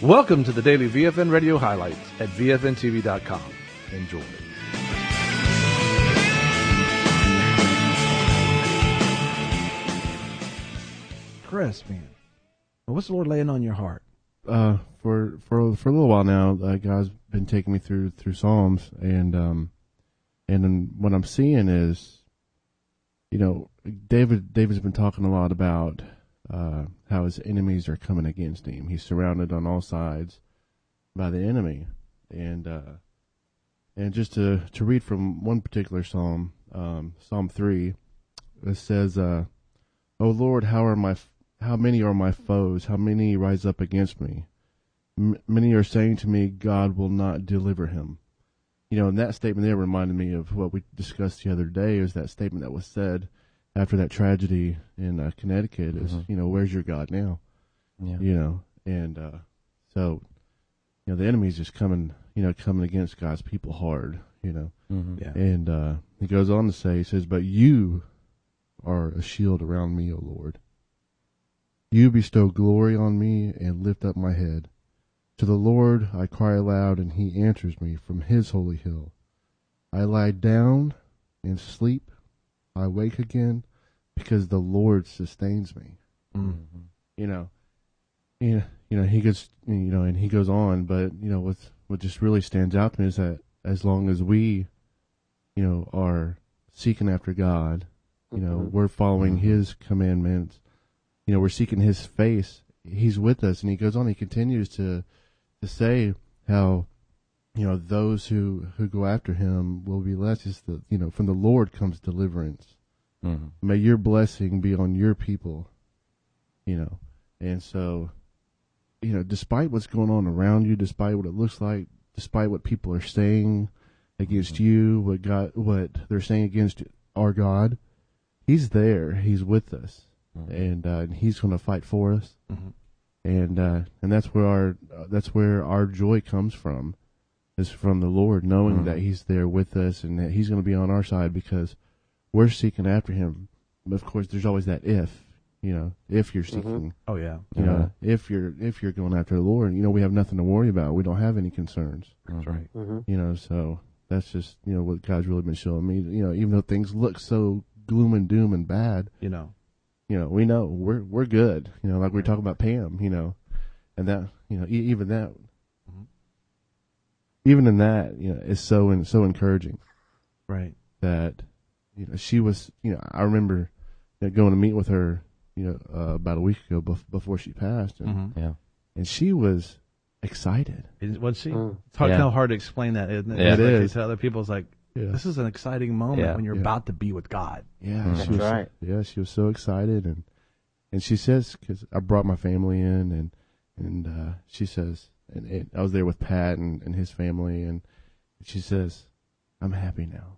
Welcome to the daily VFN radio highlights at VFNTV.com. Enjoy. Chris, man, what's the Lord laying on your heart? For a little while now, God's been taking me through Psalms, and then what I'm seeing is, David's been talking a lot about how his enemies are coming against him. He's surrounded on all sides by the enemy, and just to read from one particular psalm, Psalm 3, it says, "O Lord, how many are my foes? How many rise up against me? Many are saying to me, God will not deliver him." And that statement there reminded me of what we discussed the other day. Is that statement that was said after that tragedy in Connecticut? Is where's your God now? Yeah. So the enemy's just coming against God's people hard. And he goes on to say, he says, "But you are a shield around me, O Lord. You bestow glory on me and lift up my head. To the Lord I cry aloud, and he answers me from his holy hill. I lie down and sleep. I wake again because the Lord sustains me." Mm-hmm. He goes, and he goes on, but what just really stands out to me is that as long as we, are seeking after God, we're following his commandments, we're seeking his face, he's with us. And he goes on, he continues to say how, those who go after him will be blessed. It's from the Lord comes deliverance. Mm-hmm. May your blessing be on your people, and so, despite what's going on around you, despite what it looks like, despite what people are saying against you, what they're saying against our God, he's there, he's with us, and he's going to fight for us. Mm-hmm. And that's where our joy comes from, is from the Lord, knowing that he's there with us and that he's going to be on our side because we're seeking after him. But of course, there's always that if you're seeking. Oh yeah. If you're going after the Lord, we have nothing to worry about. We don't have any concerns. That's right. Mm-hmm. So that's just, what God's really been showing me, even though things look so gloom and doom and bad, we know we're good. Like we were talking about Pam, and that, even that, even in that, is so encouraging. Right. That, she was, I remember going to meet with her, about a week ago before she passed, and and she was excited. Was she? It's kind of hard to explain that, isn't it? Yeah, it is. To other people, it's like, this is an exciting moment when you're about to be with God. Yeah, that's right. She was so excited, and she says, because I brought my family in, and she says, and I was there with Pat and his family, and she says, "I'm happy now,"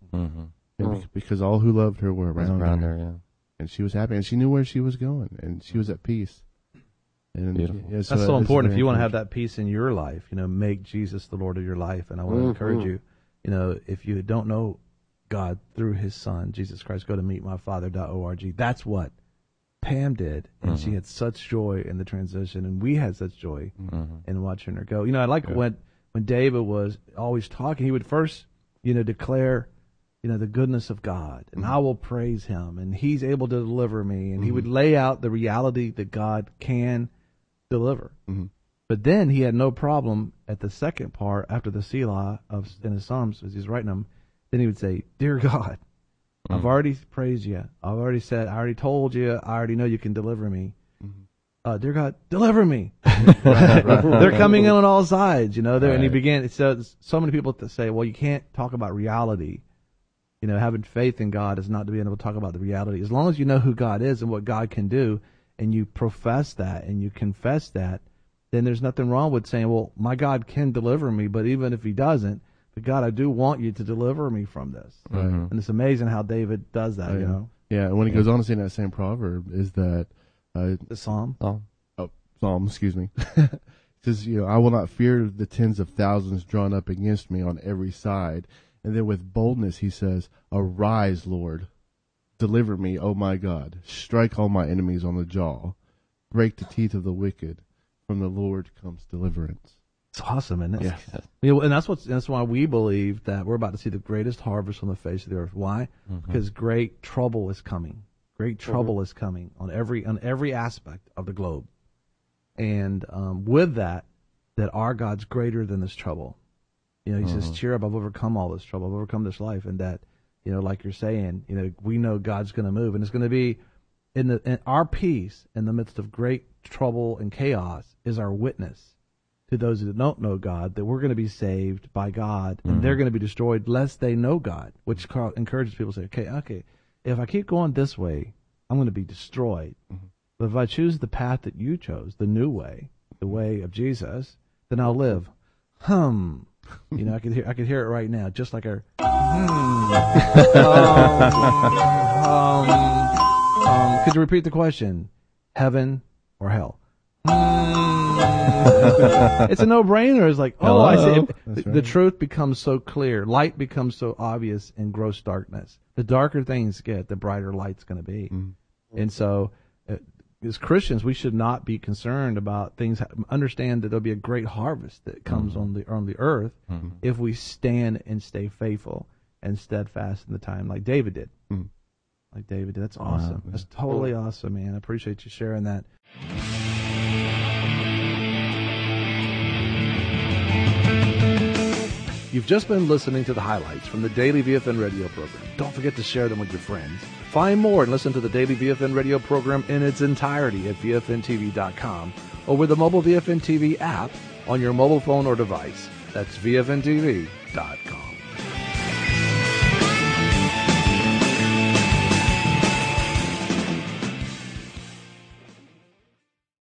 because all who loved her were around her. Yeah. And she was happy, and she knew where she was going, and she was at peace. And that's so important. If you want to have that peace in your life, make Jesus the Lord of your life. And I want to encourage you, if you don't know God through his son, Jesus Christ, go to meetmyfather.org. That's what Pam did. And she had such joy in the transition, and we had such joy in watching her go. I like when David was always talking, he would first, declare, the goodness of God, and I will praise him, and he's able to deliver me, and he would lay out the reality that God can deliver. But then he had no problem at the second part, after the Selah in his Psalms, as he's writing them, then he would say, "Dear God, I've already praised you. I've already said, I already told you, I already know you can deliver me. Dear God, deliver me." They're coming in on all sides, and he began, so many people to say, well, you can't talk about reality. Having faith in God is not to be able to talk about the reality. As long as you know who God is and what God can do, and you profess that and you confess that, then there's nothing wrong with saying, well, my God can deliver me, but even if he doesn't, but God, I do want you to deliver me from this. And it's amazing how David does that, Yeah, and when he goes on to say in that same proverb is that... the Psalm? Psalm, excuse me. It says, I will not fear the tens of thousands drawn up against me on every side. And then with boldness he says, "Arise, Lord. Deliver me, O my God. Strike all my enemies on the jaw. Break the teeth of the wicked. from the Lord comes deliverance. It's awesome, isn't it? Yeah. You know, and that's why we believe that we're about to see the greatest harvest on the face of the earth. Why? Because great trouble is coming. Great trouble is coming on every aspect of the globe, and with that our God's greater than this trouble. You know, He says, "Cheer up! I've overcome all this trouble. I've overcome this life." And that, you know, like you're saying, you know, we know God's going to move, and it's going to be in our peace in the midst of great trouble and chaos is our witness to those that don't know God, that we're going to be saved by God, and they're going to be destroyed lest they know God, which encourages people to say, okay, if I keep going this way, I'm going to be destroyed. But if I choose the path that you chose, the new way, the way of Jesus, then I'll live. You know, I could hear it right now, just like our could you repeat the question? Heaven or hell? It's a no-brainer. It's like, oh, I see. The truth becomes so clear. Light becomes so obvious in gross darkness. The darker things get, the brighter light's going to be. And so, as Christians, we should not be concerned about things. Understand that there'll be a great harvest that comes on the earth if we stand and stay faithful and steadfast in the time, like David did. Like David did. That's awesome. That's totally awesome, man. I appreciate you sharing that. You've just been listening to the highlights from the Daily VFN radio program. Don't forget to share them with your friends. Find more and listen to the Daily VFN radio program in its entirety at VFNTV.com or with the mobile VFN TV app on your mobile phone or device. That's VFNTV.com.